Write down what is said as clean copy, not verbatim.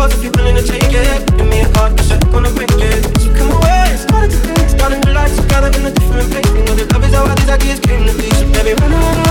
calls if you're willing to take it. Give me a call, cause I'm gonna break it. So come away, starting today, starting your life together in a different place. You know that love is how I desire, kids came to be. So baby, run away.